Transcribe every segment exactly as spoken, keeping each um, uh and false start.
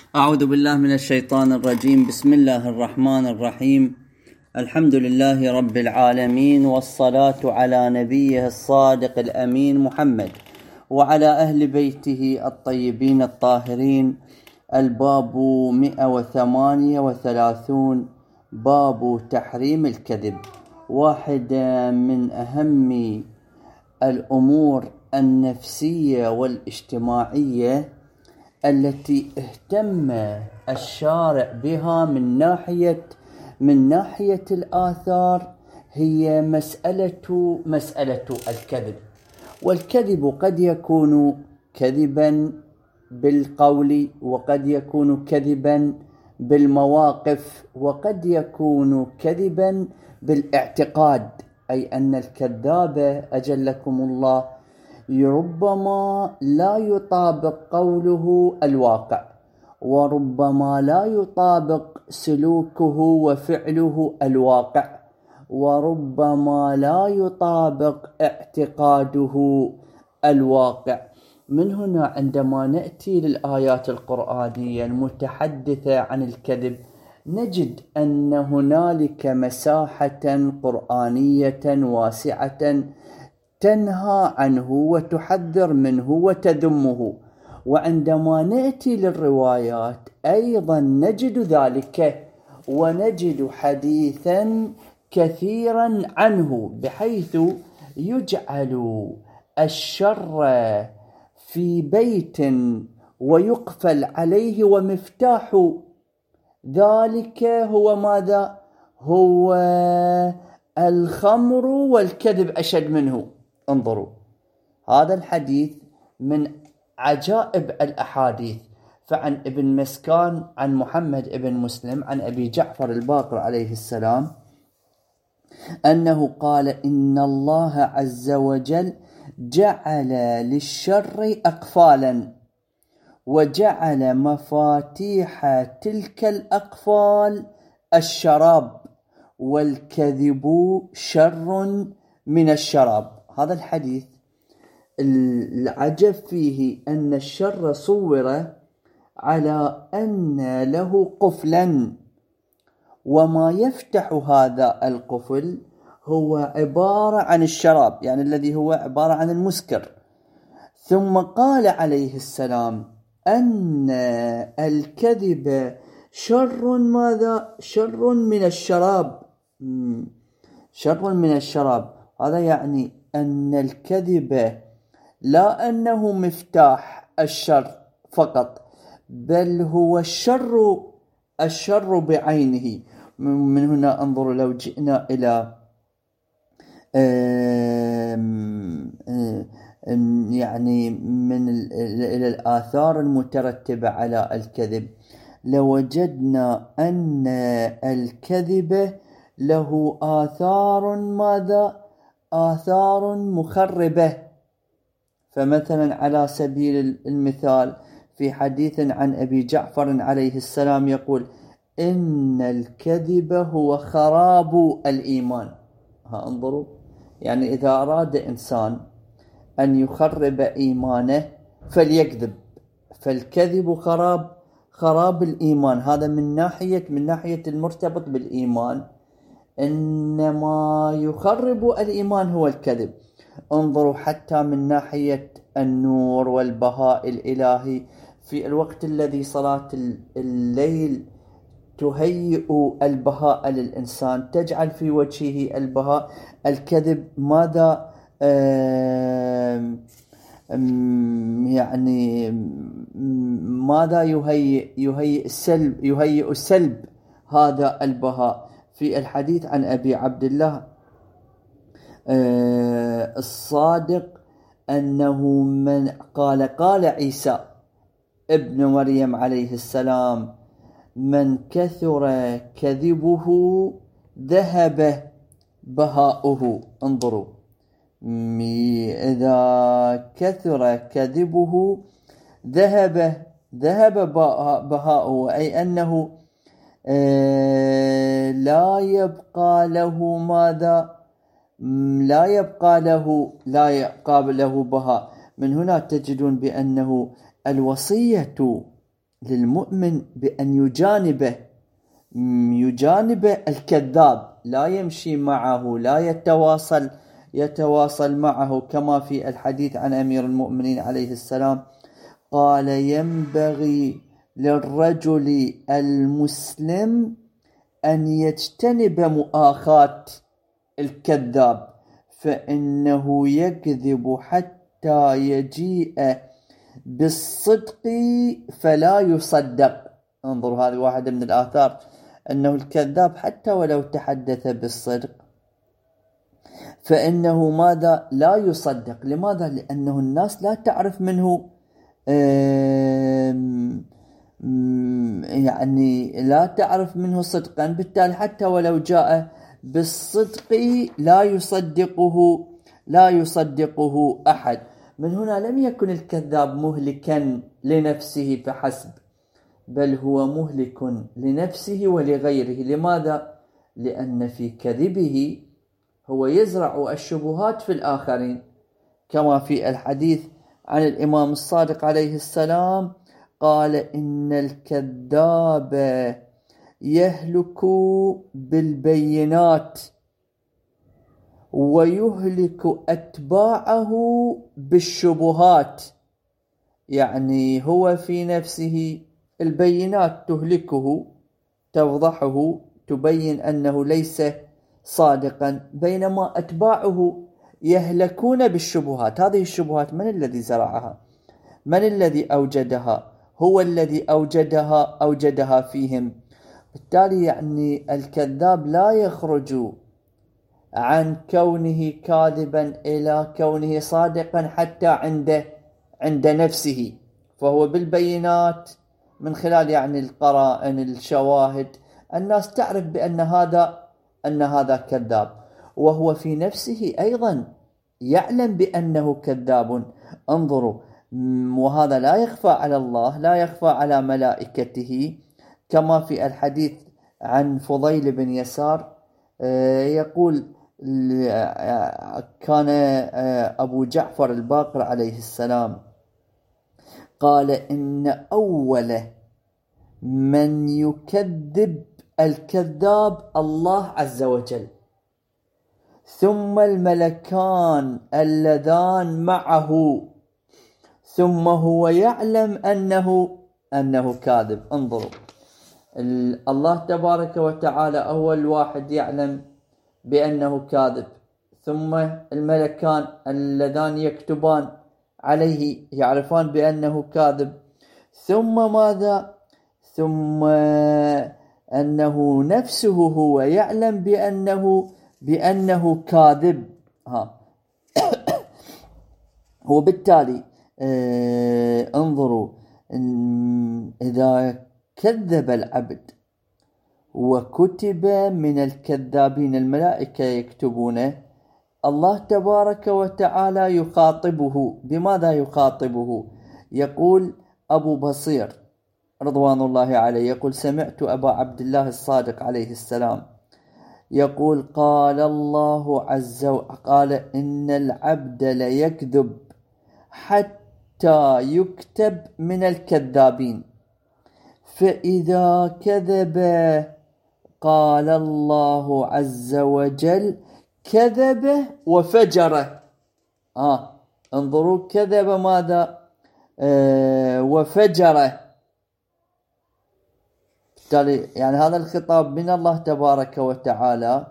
أعوذ بالله من الشيطان الرجيم. بسم الله الرحمن الرحيم. الحمد لله رب العالمين، والصلاة على نبيه الصادق الأمين محمد وعلى أهل بيته الطيبين الطاهرين. الباب مئة وثمانية وثلاثون، باب تحريم الكذب. واحدة من أهم الأمور النفسية والاجتماعية التي اهتم الشارع بها من ناحية من ناحية الآثار هي مسألة مسألة الكذب. والكذب قد يكون كذبا بالقول، وقد يكون كذبا بالمواقف، وقد يكون كذبا بالاعتقاد، أي أن الكذاب أجلكم الله ربما لا يطابق قوله الواقع، وربما لا يطابق سلوكه وفعله الواقع، وربما لا يطابق اعتقاده الواقع. من هنا عندما نأتي للآيات القرآنية المتحدثة عن الكذب نجد أن هنالك مساحة قرآنية واسعة تنهى عنه وتحذر منه وتذمه. وعندما نأتي للروايات أيضا نجد ذلك، ونجد حديثا كثيرا عنه، بحيث يجعل الشر في بيت ويقفل عليه، ومفتاح ذلك هو ماذا؟ هو الخمر، والكذب أشد منه. انظروا، هذا الحديث من عجائب الأحاديث. فعن ابن مسكان عن محمد ابن مسلم عن أبي جعفر الباقر عليه السلام أنه قال: إن الله عز وجل جعل للشر أقفالا، وجعل مفاتيح تلك الأقفال الشراب، والكذب شر من الشراب. هذا الحديث العجب فيه أن الشر صور على أن له قفلا، وما يفتح هذا القفل هو عبارة عن الشراب، يعني الذي هو عبارة عن المسكر. ثم قال عليه السلام أن الكذب شر ماذا؟ شر من الشراب، شر من الشراب. هذا يعني أن الكذب لا أنه مفتاح الشر فقط، بل هو الشر الشر بعينه. من هنا انظروا، لو جئنا إلى يعني من إلى الآثار المترتبة على الكذب، لوجدنا أن الكذب له آثار ماذا؟ آثار مخربة. فمثلا على سبيل المثال في حديث عن أبي جعفر عليه السلام يقول: إن الكذب هو خراب الإيمان. ها انظروا، يعني إذا أراد إنسان أن يخرب إيمانه فليكذب، فالكذب خراب خراب الإيمان. هذا من ناحية من ناحية المرتبط بالإيمان، إنما يخرب الإيمان هو الكذب. انظروا حتى من ناحية النور والبهاء الإلهي، في الوقت الذي صلاة الليل تهيئ البهاء للإنسان، تجعل في وجهه البهاء. الكذب ماذا؟ آم آم يعني ماذا يهيئ؟ يهيئ السلب يهيئ السلب هذا البهاء. في الحديث عن أبي عبد الله الصادق أنه من قال قال عيسى ابن مريم عليه السلام: من كثر كذبه ذهب بهاؤه. انظروا، إذا كثر كذبه ذهب ذهب بهاؤه، أي أنه لا يبقى له ماذا؟ لا يبقى له لا يبقى له بهاء. من هنا تجدون بأنه الوصية للمؤمن بأن يجانبه يجانب الكذاب، لا يمشي معه، لا يتواصل يتواصل معه، كما في الحديث عن أمير المؤمنين عليه السلام قال: ينبغي للرجل المسلم أن يجتنب مؤاخاة الكذاب، فإنه يكذب حتى يجيء بالصدق فلا يصدق. انظروا، هذه واحدة من الآثار، أنه الكذاب حتى ولو تحدث بالصدق فإنه ماذا؟ لا يصدق. لماذا؟ لأنه الناس لا تعرف منه يعني لا تعرف منه صدقا، بالتالي حتى ولو جاء بالصدق لا يصدقه لا يصدقه أحد. من هنا لم يكن الكذاب مهلكا لنفسه فحسب، بل هو مهلك لنفسه ولغيره. لماذا؟ لأن في كذبه هو يزرع الشبهات في الآخرين، كما في الحديث عن الإمام الصادق عليه السلام قال: إن الكذاب يهلك بالبينات ويهلك أتباعه بالشبهات. يعني هو في نفسه البينات تهلكه، تفضحه، تبين أنه ليس صادقا، بينما أتباعه يهلكون بالشبهات. هذه الشبهات من الذي زرعها؟ من الذي أوجدها؟ هو الذي أوجدها أوجدها فيهم. بالتالي يعني الكذاب لا يخرج عن كونه كاذبا إلى كونه صادقا حتى عند عند نفسه، فهو بالبينات من خلال يعني القرائن الشواهد الناس تعرف بأن هذا أن هذا كذاب، وهو في نفسه أيضا يعلم بأنه كذاب. انظروا، وهذا لا يخفى على الله، لا يخفى على ملائكته، كما في الحديث عن فضيل بن يسار يقول: كان أبو جعفر الباقر عليه السلام قال: إن أول من يكذب الكذاب الله عز وجل، ثم الملكان اللذان معه، ثم هو يعلم أنه أنه كاذب. انظروا، الله تبارك وتعالى أول واحد يعلم بأنه كاذب، ثم الملكان اللذان يكتبان عليه يعرفان بأنه كاذب، ثم ماذا؟ ثم أنه نفسه هو يعلم بأنه بأنه كاذب. ها وبالتالي اه انظروا، إذا كذب العبد وكتب من الكذابين، الملائكة يكتبونه، الله تبارك وتعالى يخاطبه. بماذا يخاطبه؟ يقول أبو بصير رضوان الله عليه يقول: سمعت أبا عبد الله الصادق عليه السلام يقول: قال الله عز وجل قال: إن العبد ليكذب حتى يكتب من الكذابين، فإذا كذب قال الله عز وجل: كذب وفجر. آه انظروا، كذب ماذا؟ آه وفجر. يعني هذا الخطاب من الله تبارك وتعالى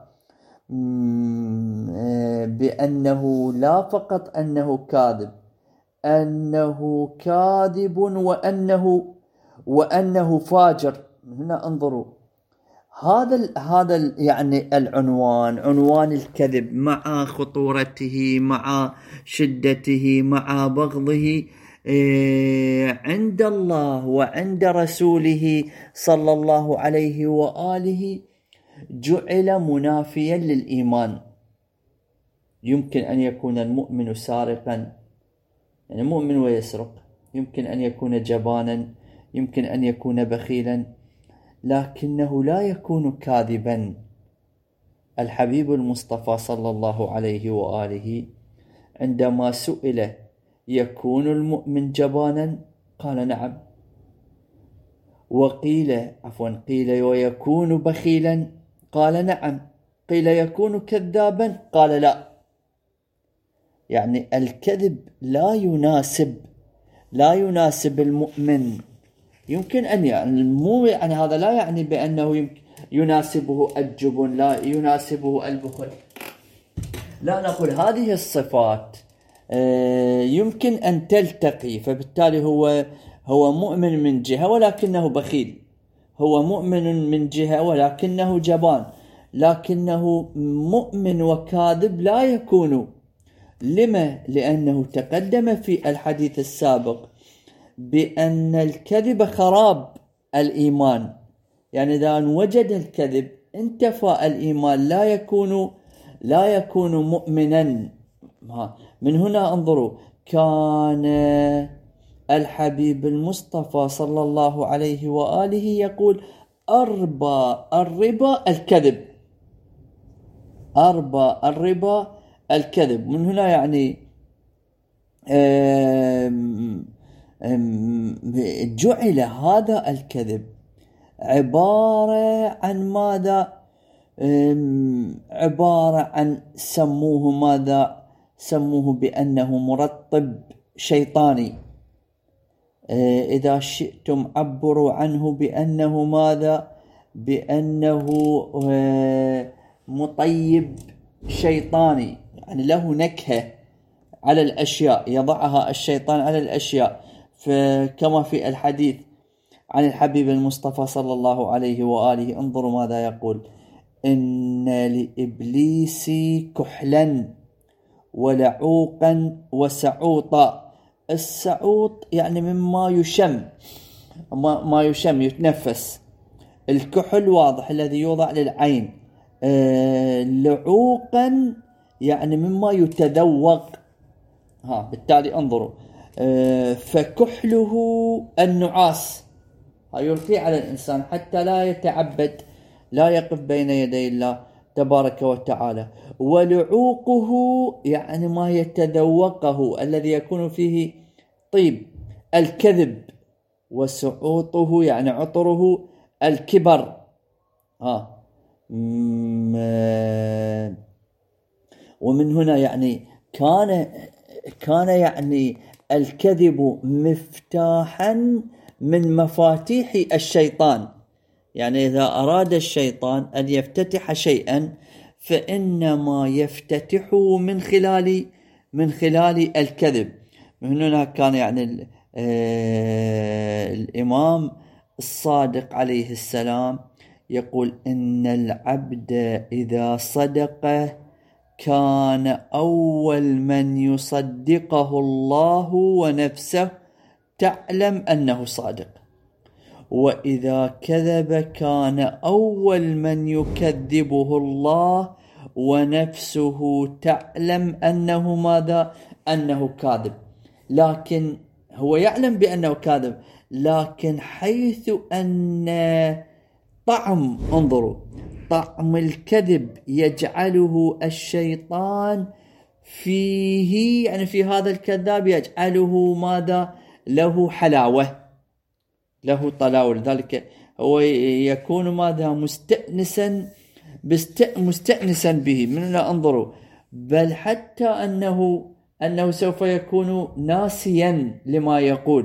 بأنه لا فقط أنه كاذب، أنه كاذب وأنه وأنه فاجر. هنا انظروا، هذا هذا يعني العنوان، عنوان الكذب، مع خطورته، مع شدته، مع بغضه عند الله وعند رسوله صلى الله عليه وآله، جعل منافيا للإيمان. يمكن أن يكون المؤمن سارقا، يعني مؤمن ويسرق، يمكن أن يكون جبانا، يمكن أن يكون بخيلا، لكنه لا يكون كاذبا. الحبيب المصطفى صلى الله عليه وآله عندما سئل: يكون المؤمن جبانا؟ قال: نعم. وقيل عفوا قيل ويكون بخيلا، قال نعم. قيل يكون كذابا، قال لا. يعني الكذب لا يناسب لا يناسب المؤمن. يمكن أن يعني مو يعني هذا لا يعني بأنه يناسبه الجبن، لا يناسبه البخل، لا، نقول هذه الصفات يمكن أن تلتقي، فبالتالي هو هو مؤمن من جهة ولكنه بخيل، هو مؤمن من جهة ولكنه جبان، لكنه مؤمن وكاذب لا يكون. لما؟ لأنه تقدم في الحديث السابق بأن الكذب خراب الإيمان، يعني إذا وجد الكذب انتفى الإيمان، لا يكون لا يكون مؤمنا. من هنا انظروا، كان الحبيب المصطفى صلى الله عليه وآله يقول أربى الربا الكذب، أربى الربا الكذب. من هنا يعني أم أم جعل هذا الكذب عبارة عن ماذا؟ عبارة عن سموه ماذا؟ سموه بأنه مرطب شيطاني. إذا شئتم عبروا عنه بأنه ماذا؟ بأنه مطيب شيطاني، يعني له نكهة على الأشياء، يضعها الشيطان على الأشياء. فكما في الحديث عن الحبيب المصطفى صلى الله عليه وآله، انظروا ماذا يقول: إن لإبليس كحلا ولعوقا وسعوطا. السعوط يعني مما يشم، ما يشم يتنفس. الكحل واضح الذي يوضع للعين. آه لعوقا يعني مما يتذوق. ها بالتالي انظروا، آه فكحله النعاس، يلقي على الإنسان حتى لا يتعبد، لا يقف بين يدي الله تبارك وتعالى. ولعوقه يعني ما يتذوقه الذي يكون فيه طيب، الكذب. وسعوطه يعني عطره الكبر. ها ومن هنا يعني كان كان يعني الكذب مفتاحا من مفاتيح الشيطان. يعني إذا أراد الشيطان أن يفتتح شيئا فإنما يفتتحه من خلال من خلال الكذب. من هنا كان يعني آه الإمام الصادق عليه السلام يقول: إن العبد إذا صدق كان أول من يصدقه الله ونفسه تعلم أنه صادق، وإذا كذب كان أول من يكذبه الله ونفسه تعلم أنه ماذا؟ أنه كاذب. لكن هو يعلم بأنه كاذب، لكن حيث أن طعم، انظروا، طعم الكذب يجعله الشيطان فيه، يعني في هذا الكذاب يجعله ماذا؟ له حلاوة، له طلاوة. لذلك هو يكون ماذا؟ مستأنسا مستأنسا به. من هنا انظروا، بل حتى أنه أنه سوف يكون ناسيا لما يقول.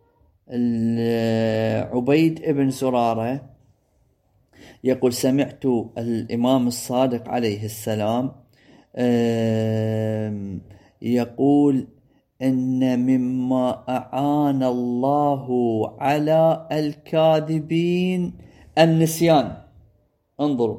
عبيد ابن زرارة يقول: سمعت الإمام الصادق عليه السلام يقول: إن مما أعان الله على الكاذبين النسيان. انظروا،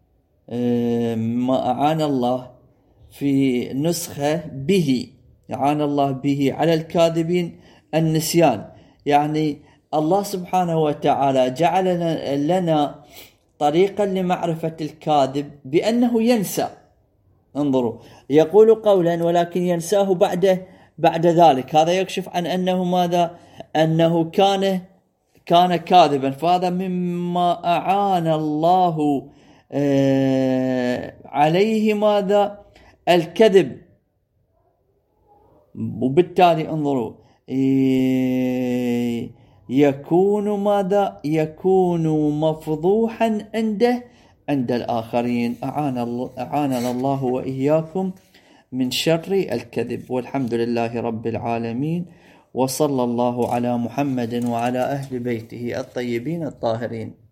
مما أعان الله في نسخة به، أعان الله به على الكاذبين النسيان. يعني الله سبحانه وتعالى جعل لنا طريقا لمعرفة الكاذب بأنه ينسى. انظروا، يقول قولا ولكن ينساه بعد بعد ذلك. هذا يكشف عن أنه ماذا؟ أنه كان كان كاذبا. فهذا مما أعان الله عليه ماذا؟ الكذب. وبالتالي انظروا، يكون ماذا؟ يكون مفضوحا عنده عند الآخرين. أعاننا الله وإياكم من شر الكذب. والحمد لله رب العالمين، وصلى الله على محمد وعلى أهل بيته الطيبين الطاهرين.